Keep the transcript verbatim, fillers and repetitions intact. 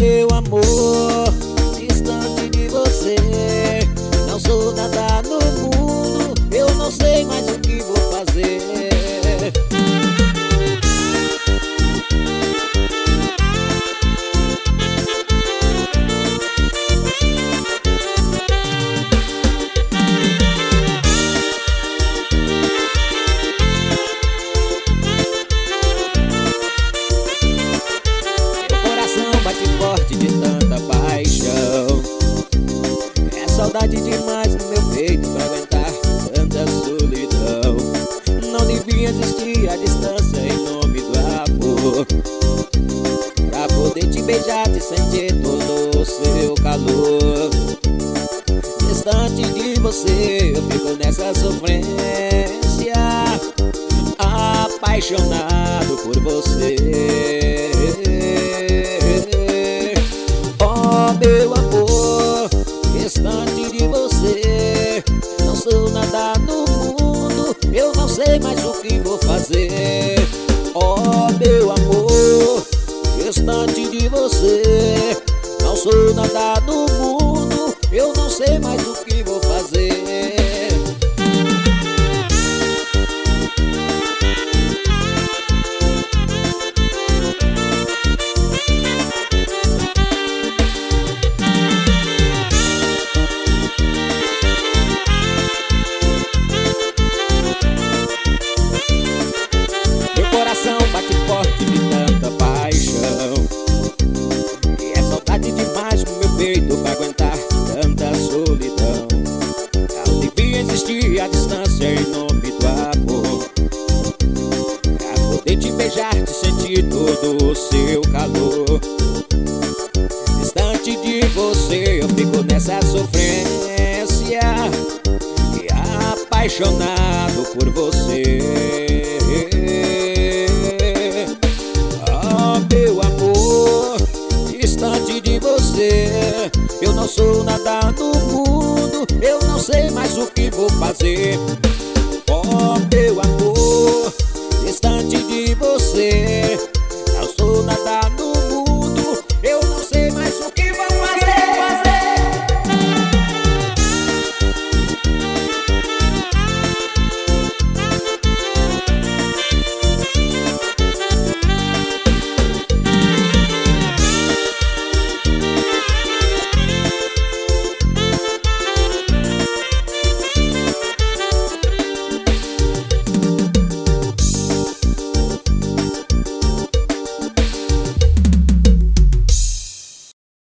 meu amor, distante de você, não sou nada no mundo, eu não sei mais o que vou fazer. Bate forte de tanta paixão, é saudade demais no meu peito pra aguentar tanta solidão. Não devia existir a distância em nome do amor, pra poder te beijar, te sentir todo o seu calor. Distante de você eu fico nessa sofrência, apaixonado por você. Meu amor, distante de você, não sou nada no mundo, eu não sei mais o que vou fazer. Oh, meu amor, distante de você, não sou nada no mundo, eu não sei mais o que vou fazer. Bate forte de tanta paixão, e é saudade demais no meu peito pra aguentar tanta solidão. Não devia existir a distância em nome do amor, pra poder te beijar, te sentir todo o seu calor. Distante de você eu fico nessa sofrência, e apaixonado por você. Meu amor, distante de você, eu não sou nada no mundo, eu não sei mais o que vou fazer. Oh, meu amor, distante de você,